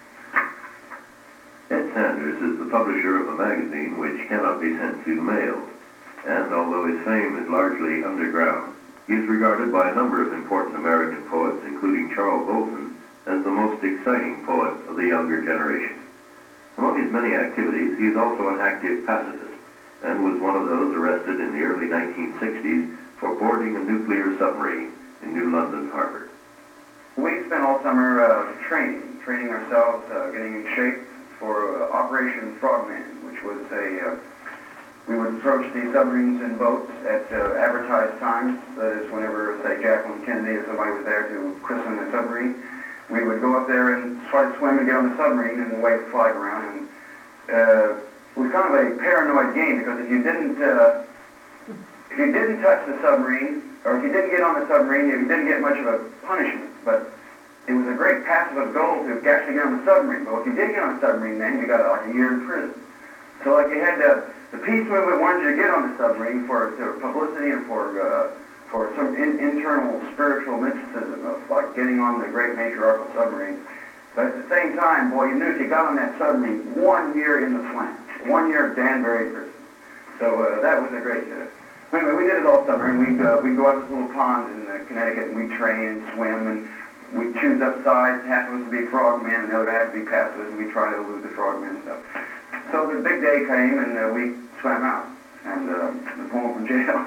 Ed Sanders is the publisher of a magazine which cannot be sent through the mail, and although his fame is largely underground, he is regarded by a number of important American poets, including Charles Bolton, as the most exciting poet of the younger generation. Among his many activities, he is also an active pacifist, and was one of those arrested in the early nineteen sixties for boarding a nuclear submarine in New London Harbor. We spent all summer uh, training, training ourselves, uh, getting in shape for uh, Operation Frogman, which was a, uh, we would approach the submarines in boats at uh, advertised times. That is, whenever, say, Jacqueline Kennedy or somebody was there to christen the submarine, we would go up there and try to swim and get on the submarine and wave the flag around. And uh, it was kind of a paranoid game, because if you didn't, uh, if you didn't touch the submarine, or if you didn't get on the submarine, you didn't get much of a punishment. But it was a great passive goal to actually get on the submarine. But if you did get on the submarine, then you got like a year in prison. So like you had to, the peace movement wanted you to get on the submarine for, for publicity and for uh, for some in, internal spiritual mysticism of like getting on the great matriarchal submarine. But at the same time, boy, you knew if you got on that submarine, one year in the plant, one year of Danbury prison. So uh, that was a great. Uh, Anyway, we did it all summer, and we'd, uh, we'd go out to this little pond in uh, Connecticut, and we'd train and swim, and we'd choose up sides. Half of us would be frogmen, and the other half would be pacifists, and we'd try to elude the frogmen and stuff. So the big day came, and uh, we swam out, and uh, was home from jail.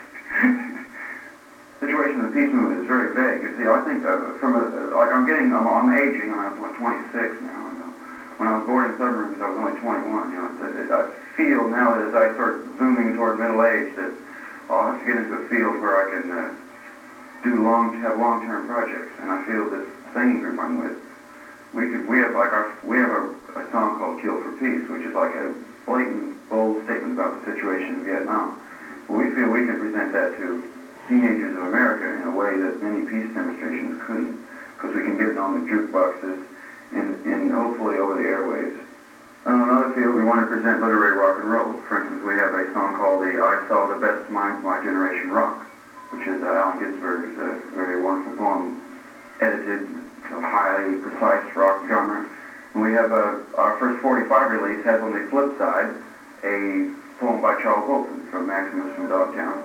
The situation of the peace movement is very vague. You see, I think uh, from a, uh, like I'm getting, I'm, I'm aging, I'm like twenty-six now. And, uh, when I was boarding submarines, I was only twenty-one. You know, it, it, I feel now that as I start zooming toward middle age that I'll have to get into a field where I can uh, do long, have long-term projects, and I feel this singing group I'm with, we could, we have like our, we have a, a song called "Kill for Peace," which is like a blatant, bold statement about the situation in Vietnam. But we feel we can present that to teenagers of America in a way that many peace demonstrations couldn't, because we can get it on the jukeboxes and, and hopefully over the airwaves. On another field, we want to present literary rock and roll. For instance, we have a song called the I Saw the Best Minds My Generation Rock, which is uh, Allen Ginsberg's uh, very wonderful poem, edited, of highly precise rock genre. And we have uh, our first forty-five release has on the flip side a poem by Charles Wilson from Maximus from Dogtown.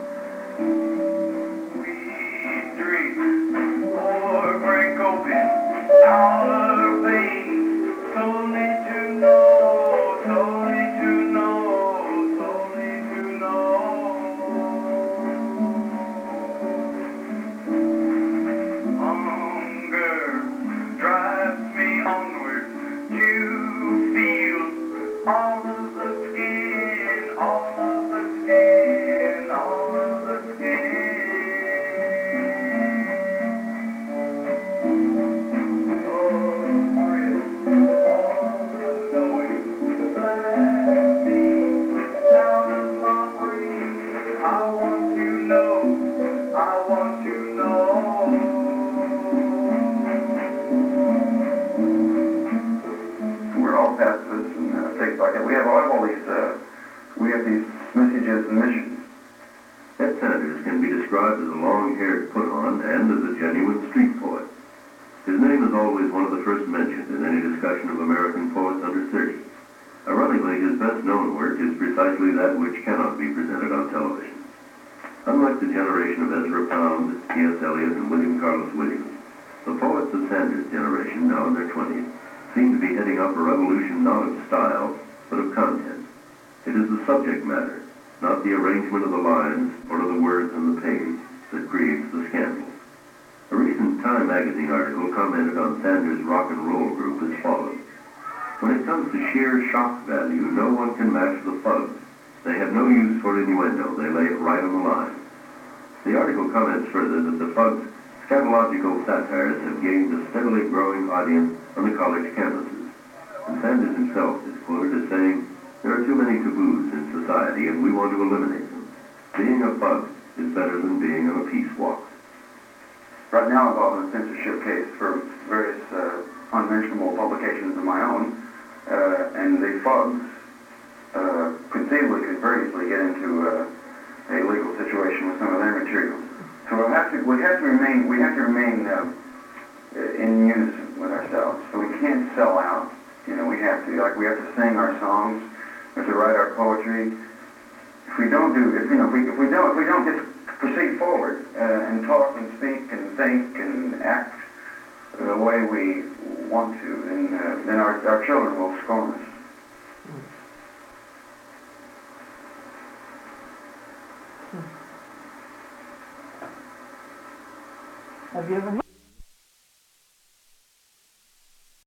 We drink or break open our veins, only to know, only to know, only to know. Hunger drives me onward to feel all of the skin, all of the skin, all of the skin. We have all, all these, uh, we have these messages and missions. Ed Sanders can be described as a long-haired put-on and as a genuine street poet. His name is always one of the first mentioned in any discussion of American poets under thirty. Ironically, his best-known work is precisely that which cannot be presented on television. Unlike the generation of Ezra Pound, T S Eliot, and William Carlos Williams, the poets of Sanders' generation, now in their twenties, seem to be heading up a revolution not of style, but of content. It is the subject matter, not the arrangement of the lines or of the words on the page, that creates the scandal. A recent Time magazine article commented on Sanders' rock and roll group as follows. When it comes to sheer shock value, no one can match the Fugs. They have no use for innuendo. They lay it right on the line. The article comments further that the Fugs' scatological satires have gained a steadily growing audience on the college campuses. And Sanders himself is quoted as saying, there are too many taboos in society and we want to eliminate them. Being a Fug is better than being on a peace walk. Right now I'm involved in a censorship case for various uh, unmentionable publications of my own, uh, and the Fugs uh, conceivably could very easily get into uh, a legal situation with some of their material. So we'll have to, we have to remain, we have to remain uh, in unison with ourselves. So we can't sell out. You know, we have to, like, we have to sing our songs, we have to write our poetry. If we don't do, if, you know, if we, if we don't, if we don't just proceed forward uh, and talk and speak and think and act the way we want to, then, uh, then our, our children will scorn us. Have you ever